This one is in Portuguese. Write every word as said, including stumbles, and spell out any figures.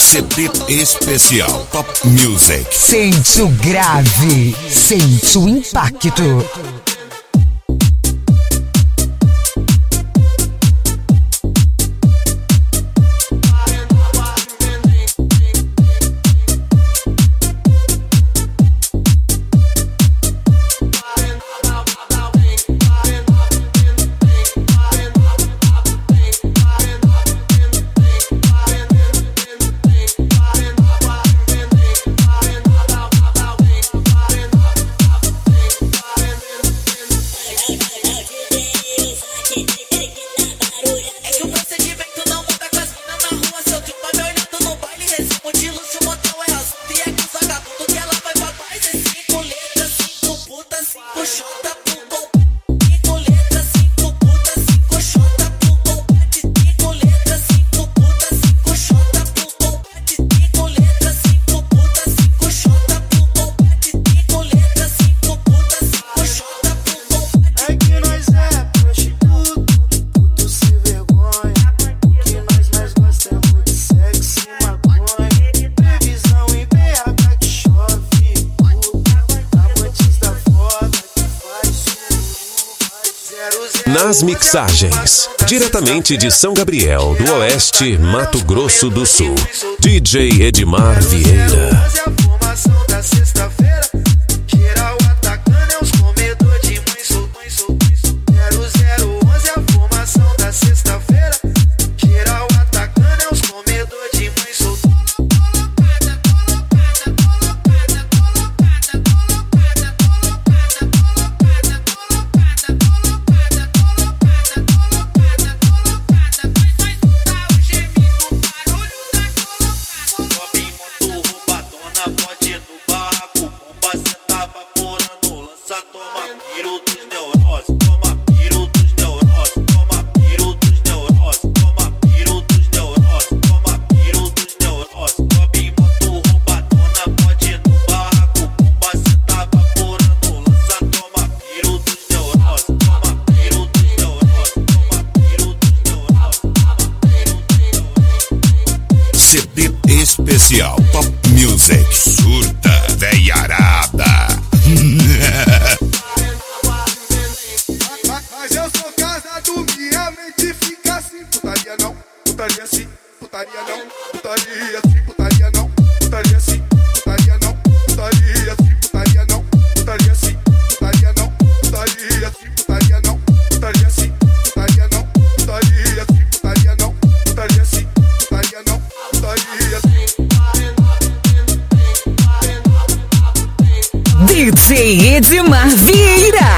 C D especial Top Music. Sente o grave, sente o impacto. Nas mixagens, diretamente de São Gabriel do Oeste, Mato Grosso do Sul, D J Edmar Vieira. C D especial Top Music. Surta, veiarada. Mas eu sou casado, minha mente fica assim. Putaria não, putaria sim, putaria não, putaria sim, putaria não, putaria sim, putaria não, putaria sim, putaria não, putaria sim, putaria não, putaria sim, putaria não, putaria sim, putaria não, putaria sim, putaria não, putaria sim, putaria não, putaria sim. D J Edmar Vieira.